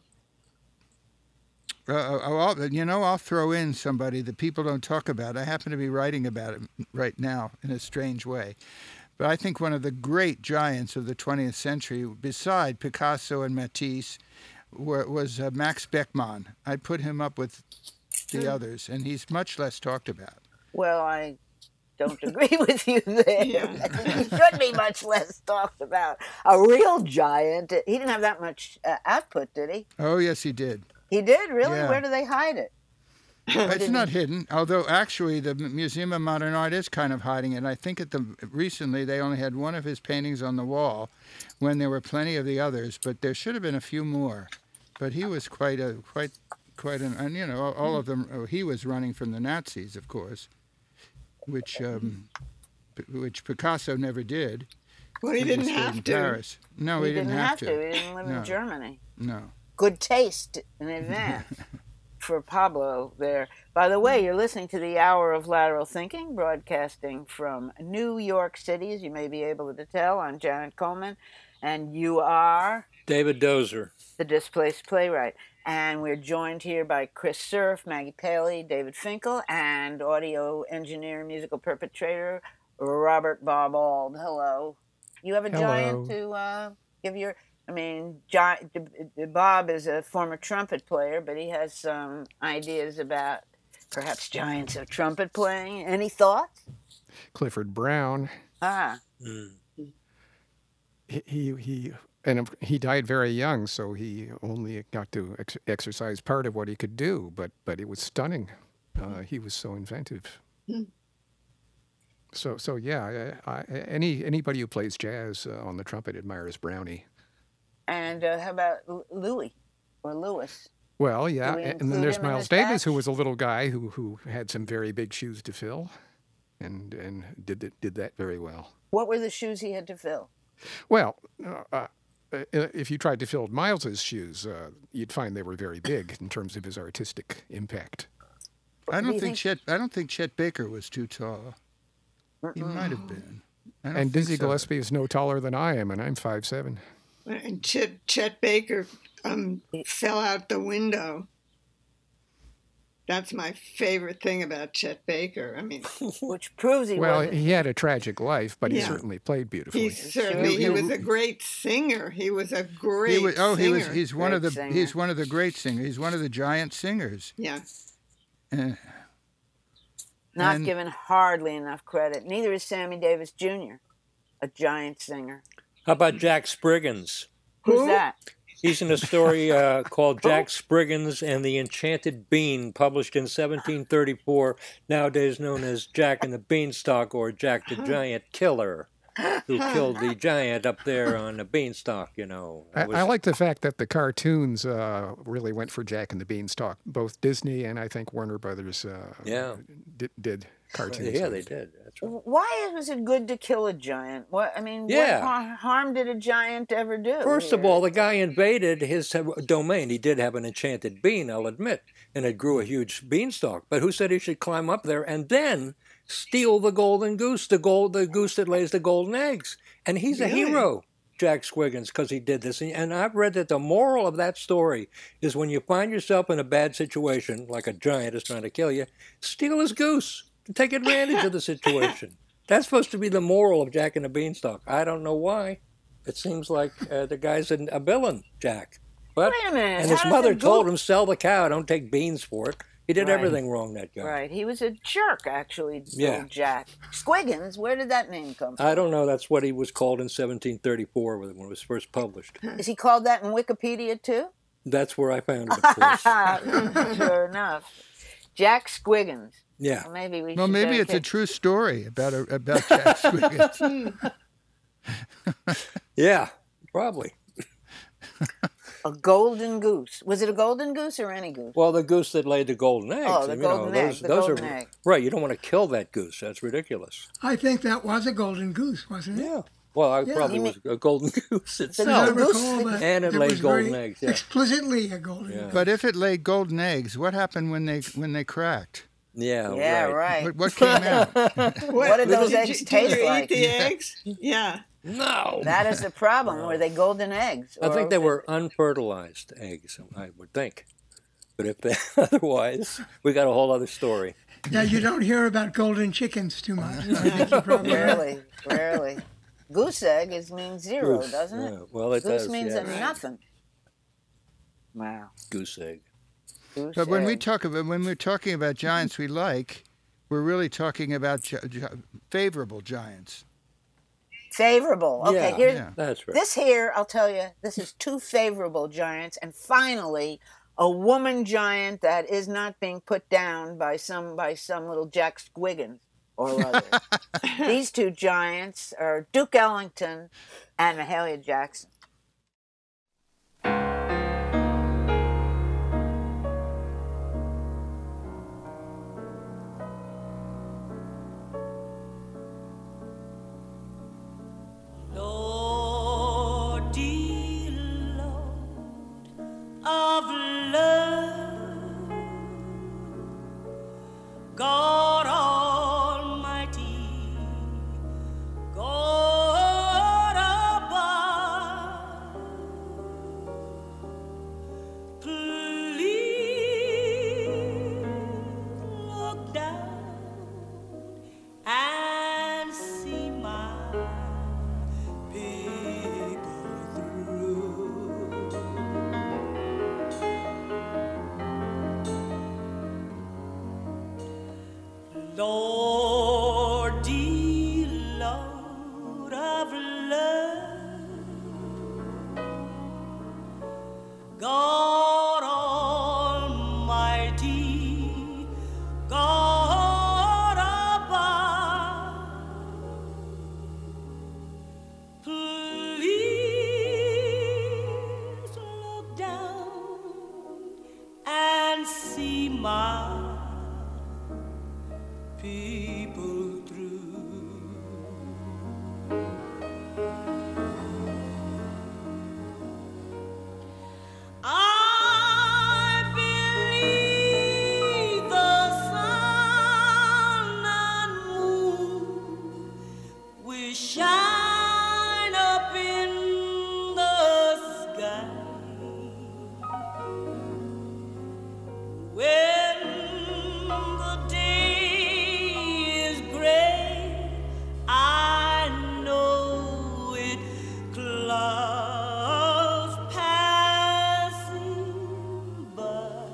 Uh, oh, I'll, you know, I'll throw in somebody that people don't talk about. I happen to be writing about it right now in a strange way. But I think one of the great giants of the twentieth century, beside Picasso and Matisse, were, was uh, Max Beckmann. I'd put him up with the others, and he's much less talked about. Well, I don't agree with you there. Yeah. He should be much less talked about. A real giant. He didn't have that much uh, output, did he? Oh, yes, he did. He did, really? Yeah. Where do they hide it? It's not hidden, although actually the Museum of Modern Art is kind of hiding it. I think at the recently they only had one of his paintings on the wall, when there were plenty of the others. But there should have been a few more. But he was quite a quite quite an and you know all, all of them. Oh, he was running from the Nazis, of course, which um, P- which Picasso never did. Well, he He didn't stayed have in to. Paris. No, he, he didn't, have, to. He didn't live No. in Germany. No. Good taste in advance. for Pablo there. By the way, you're listening to the Hour of Lateral Thinking, broadcasting from New York City, as you may be able to tell. I'm Janet Coleman, and you are David Dozer, the Displaced Playwright. And we're joined here by Chris Cerf, Maggie Paley, David Finkel, and audio engineer, musical perpetrator, Robert Bob Auld. Hello. You have a Hello. giant to uh, give your... I mean, John, Bob is a former trumpet player, but he has some ideas about perhaps giants of trumpet playing. Any thoughts? Clifford Brown. Ah. Mm. He, he, he and he died very young, so he only got to ex- exercise part of what he could do, but, but it was stunning. Uh, he was so inventive. Mm. So, so yeah, I, I, any anybody who plays jazz uh, on the trumpet admires Brownie. And uh, how about Louis or Lewis? Well, yeah, Do we and include then there's him in Miles this Davis, who batch? was a little guy who, who had some very big shoes to fill, and and did th- did that very well. What were the shoes he had to fill? Well, uh, uh, if you tried to fill Miles's shoes, uh, you'd find they were very big in terms of his artistic impact. I Do don't you think, think- Chet. I don't think Chet Baker was too tall. He might have been. I don't And think Dizzy so. Gillespie is no taller than I am, and I'm five seven. And Chet, Chet Baker um, fell out the window. That's my favorite thing about Chet Baker. I mean, Which proves he Well, wasn't. he had a tragic life, but he Yeah. certainly played beautifully. he certainly he He- was a great singer. He was a great He was, oh, he singer. was. He's one of the. Great singer. He's one of the great singers. He's one of the giant singers. yeah. Uh, Not and- given hardly enough credit. Neither is Sammy Davis Junior, a giant singer. How about Jack Spriggins? Who's Who? that? He's in a story uh, called Jack Spriggins and the Enchanted Bean, published in seventeen thirty-four, nowadays known as Jack and the Beanstalk or Jack the Giant Killer, who killed the giant up there on the beanstalk, you know. I, It was- I like the fact that the cartoons uh, really went for Jack and the Beanstalk. Both Disney and I think Warner Brothers uh, Yeah. did, did cartoons. Yeah, of they it. did. That's right. Why was it good to kill a giant? What I mean, Yeah. what har- harm did a giant ever do? First of here? all, the guy invaded his uh, domain. He did have an enchanted bean, I'll admit, and it grew a huge beanstalk. But who said he should climb up there and then steal the golden goose, the gold, the goose that lays the golden eggs? And he's a Really? hero, Jack Squiggins, because he did this. And, and I've read that the moral of that story is when you find yourself in a bad situation, like a giant is trying to kill you, steal his goose to take advantage of the situation. That's supposed to be the moral of Jack and the Beanstalk. I don't know why. It seems like uh, the guy's an, a villain, Jack. But Wait a minute, and his how does mother a told goat- him, sell the cow, don't take beans for it. He did Right. everything wrong, that guy. Right, he was a jerk, actually. Yeah. little Jack Squiggins. Where did that name come from? I don't know. That's what he was called in seventeen thirty-four when it was first published. Is he called that in Wikipedia too? That's where I found it, of course. Sure enough, Jack Squiggins. Yeah. Well, maybe we. well, should maybe it's a dedicate- true story about a, about Jack Squiggins. Yeah, probably. a golden goose. Was it a golden goose or any goose? Well, the goose that laid the golden eggs. Oh, the and, you know, golden egg, those, the those golden are, egg. Right, you don't want to kill that goose. That's ridiculous. I think that was a golden goose, wasn't it? Yeah. Well, I Yeah. probably You was a golden goose I itself. goose- recall that And it it laid was golden very eggs, yeah. Explicitly a golden Yeah. goose. But if it laid golden eggs, what happened when they when they cracked? Yeah, yeah, right. right. What, what came out? What did those did eggs you, taste did you like? eat the eggs? Yeah. No. That is the problem. Were they golden eggs? I think Or- they were unfertilized eggs, I would think. But if they otherwise, we got a whole other story. Yeah, you don't hear about golden chickens too much. I think you probably Rarely, rarely. Goose egg is means zero, Goose, doesn't it? yeah. Well, it Goose does, means yeah. a nothing. Wow. Goose egg. Goose But when we egg. talk about when we're talking about giants we like, we're really talking about gi- gi- favorable giants. Favorable. Okay, Yeah. here's Yeah. That's right. this here. I'll tell you, this is two favorable giants, and finally, a woman giant that is not being put down by some by some little Jack Squiggins or other. These two giants are Duke Ellington and Mahalia Jackson. Lord, dear Lord of love, For dear Lord of love, God Almighty, God above, please look down and see my people through. I believe the sun and moon will shine up in the sky when the day is gray. I know it, clouds passing by.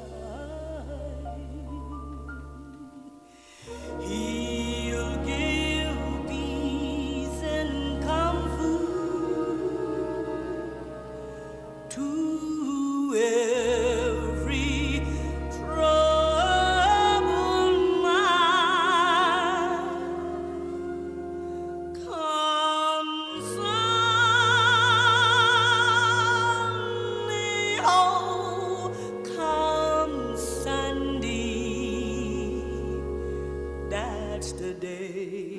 He'll give peace and comfort to every troubled mind. Come Sunday, oh, come Sunday, that's the day.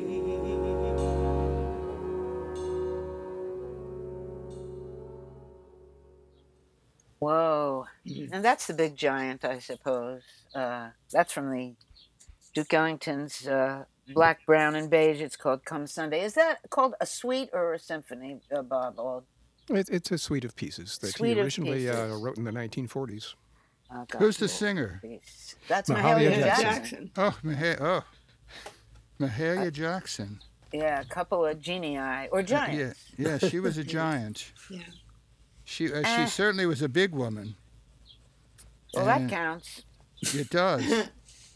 Whoa. And that's the big giant, I suppose. Uh, that's from the Duke Ellington's uh, Black, Brown, and Beige. It's called Come Sunday. Is that called a suite or a symphony, uh, Bob? Ald? It, it's a suite of pieces that Suite he of originally uh, pieces. wrote in the nineteen forties. Oh, God. Who's the singer? That's Mahalia Mahalia Jackson. Jackson. Oh, Maha- oh. Mahalia Jackson. Yeah, a couple of genii or giants. Yeah, yeah, she was a giant. Yeah. She uh, Eh. she certainly was a big woman. Well, that Uh, counts. It does.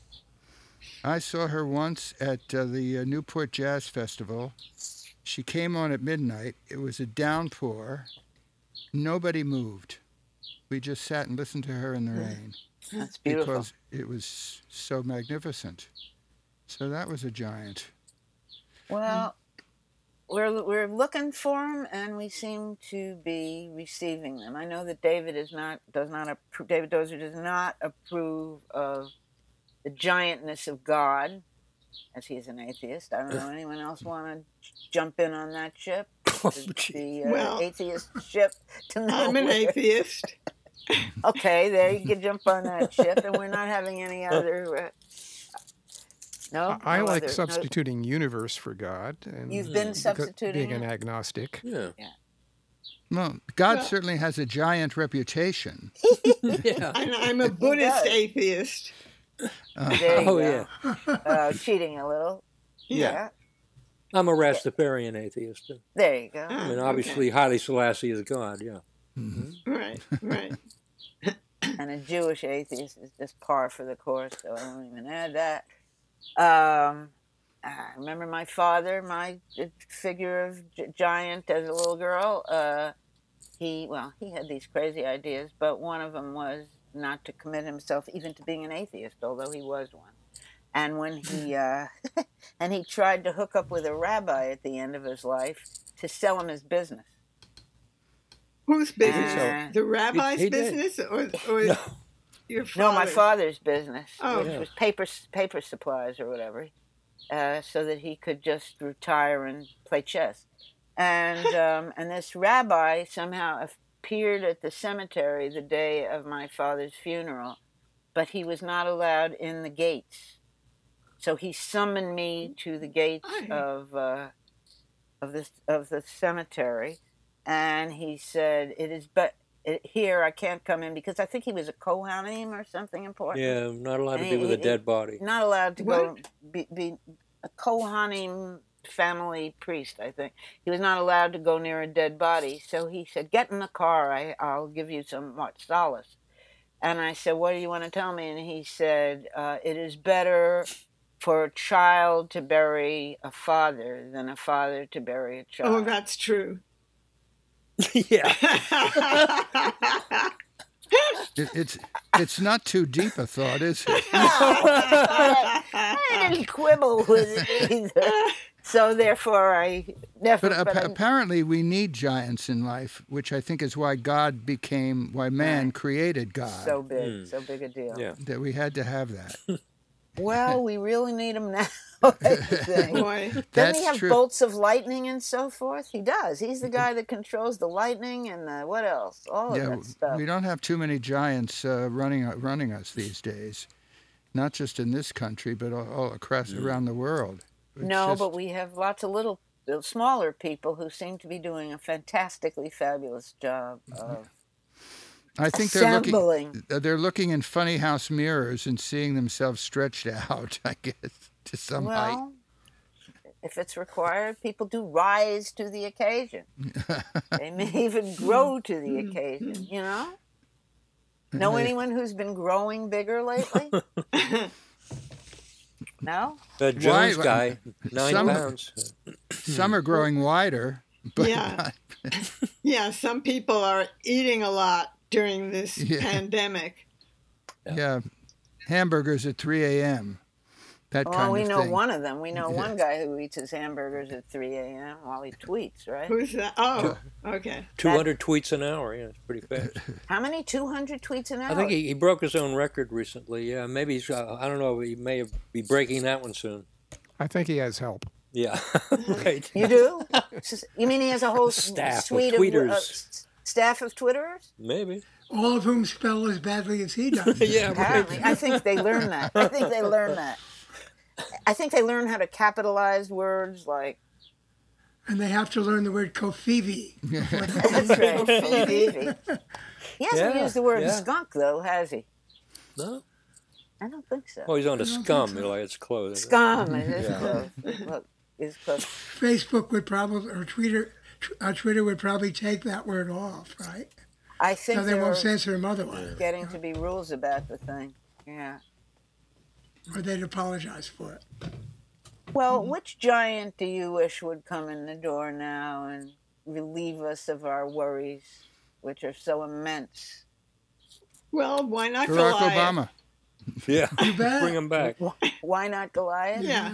I saw her once at uh, the uh, Newport Jazz Festival. She came on at midnight. It was a downpour. Nobody moved. We just sat and listened to her in the rain That's beautiful. because it was so magnificent. So that was a giant. Well, we're we're looking for them, and we seem to be receiving them. I know that David is not does not approve. David Dozer does not approve of the giantness of God, as he is an atheist. I don't know anyone else want to jump in on that ship. The, the uh, Well, atheist ship to I'm an nowhere. atheist. Okay, there you can jump on that ship, and we're not having any other. Uh, no, I, I no like other- no- substituting universe for God. And You've been beca- substituting being an it? agnostic. Yeah. Well, God Well- certainly has a giant reputation. Yeah. And I'm a Buddhist does. atheist. There you Oh, go. yeah. Uh, cheating a little. Yeah. I'm a Rastafarian atheist. There you go. I mean, obviously, Haile Selassie is God, yeah. Right, right. And a Jewish atheist is just par for the course, so I won't even add that. Um, I remember my father, my figure of gi- giant as a little girl. Uh, he, well, he had these crazy ideas, but one of them was not to commit himself even to being an atheist, although he was one. And when he, uh, and he tried to hook up with a rabbi at the end of his life to sell him his business. Whose business? Uh, the rabbi's he did. business, or, or No. your father's? No, my father's business, Oh. which Yeah. was paper paper supplies or whatever, uh, so that he could just retire and play chess. And um, and this rabbi somehow appeared at the cemetery the day of my father's funeral, but he was not allowed in the gates. So he summoned me to the gates Aye. of uh, of this of the cemetery, and he said, "It is but." It, here I can't come in because I think he was a Kohanim or something important. Yeah, I'm not allowed to And be he- with a he- dead body. Not allowed to go What? be, be a Kohanim family priest, I think. He was not allowed to go near a dead body. So he said, "Get in the car. I, I'll give you some what, solace." And I said, "What do you want to tell me?" And he said, uh, "It is better for a child to bury a father than a father to bury a child. Oh, that's true. Yeah. It, it's it's not too deep a thought, is it? I didn't quibble with it either. So therefore, I never. But, but appa- I- apparently, we need giants in life, which I think is why God became, why man Right. created God. so big, so big a deal. Yeah. That we had to have that. Well, we really need him now. I think. Boy. Doesn't That's he have true. bolts of lightning and so forth? He does. He's the guy that controls the lightning and the what else? All of Yeah, that stuff. we don't have too many giants uh, running running us these days, not just in this country, but all, all across around the world. It's No, just- but we have lots of little, little smaller people who seem to be doing a fantastically fabulous job of I think they're looking assembling. they're looking in funny house mirrors and seeing themselves stretched out, I guess, to some height. Well, if it's required, people do rise to the occasion. They may even grow to the occasion, you know? Know They- anyone who's been growing bigger lately? No? The Jones Why- guy, nine some- pounds. Some are growing wider, but Yeah. Yeah, some people are eating a lot during this Yeah. pandemic. yeah, hamburgers at three a.m. That Well, kind we of know thing. one of them. We know one guy who eats his hamburgers at three a.m. while he tweets, right? Who's that? Oh, okay. two hundred tweets an hour. Yeah, it's pretty fast. How many? two hundred tweets an hour? I think he, he broke his own record recently. Yeah, maybe he's. Uh, I don't know. He may have, be breaking that one soon. I think he has help. Yeah. Right. You do? You mean he has a whole Staff of suite of, tweeters. uh, s- staff of Twitterers? Maybe. All of whom spell as badly as he does. Yeah. Right. Apparently. I think they learn that. I think they learn that. I think they learn how to capitalize words like. And they have to learn the word kofivi. That's right. Phoebe. He hasn't Yeah, used the word yeah. skunk, though, has he? No. I don't think so. Oh, he's on to scum. Like it's close. Scum. It is Yeah. close. Look, it's close. Facebook would probably, or Twitter, tw- uh, Twitter would probably take that word off, right? I think So they they're won't censor him otherwise. getting to be rules about the thing. Yeah. Or they'd apologize for it. Well, which giant do you wish would come in the door now and relieve us of our worries, which are so immense? Well, why not Barack Goliath? Obama. Yeah. You bet. Bring him back. Why not Goliath? Yeah.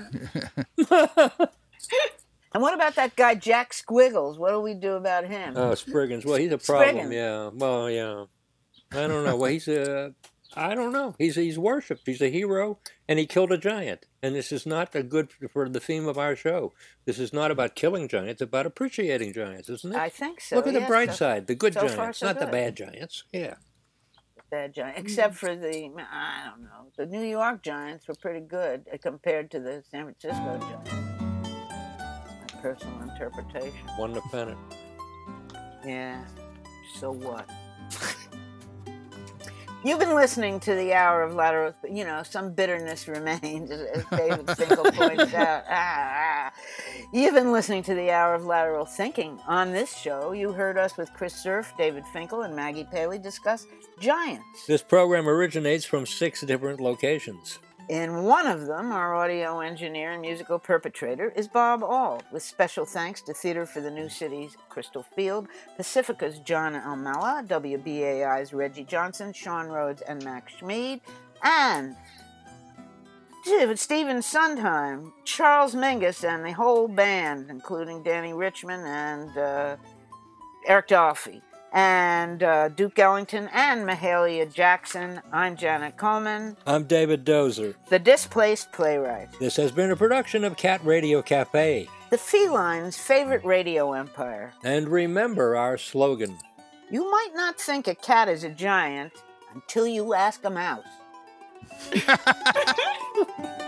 And what about that guy Jack Squiggles? What do we do about him? Oh, Spriggans. Well, he's a problem. Spriggans. Yeah. Well, yeah. I don't know. Well, he's a. I don't know. He's he's worshipped. He's a hero, and he killed a giant. And this is not a good for the theme of our show. This is not about killing giants. It's about appreciating giants, isn't it? I think so. Look at the yes, bright so- side, the good so far, giants, so not the good. bad giants. Yeah. Bad giant, except for the I don't know. The New York Giants were pretty good uh, compared to the San Francisco Giants. That's my personal interpretation. Won the pennant. Yeah. So what? You've been listening to the Hour of Lateral. You know, some bitterness remains, as as David Finkel points out. Ah, ah. You've been listening to the Hour of Lateral Thinking. On this show, you heard us with Chris Surf, David Finkel, and Maggie Paley discuss giants. This program originates from six different locations. In one of them, our audio engineer and musical perpetrator is Bob Auld, with special thanks to Theater for the New City's Crystal Field, Pacifica's John Almella, W B A I's Reggie Johnson, Sean Rhodes, and Max Schmid, and Dude, Stephen Sondheim, Charles Mingus, and the whole band, including Danny Richmond and uh, Eric Dolphy, and uh, Duke Ellington and Mahalia Jackson. I'm Janet Coleman, I'm David Dozer. the Displaced Playwright, This has been a production of Cat Radio Cafe. the feline's favorite radio empire. And remember our slogan. You might not think a cat is a giant until you ask a mouse.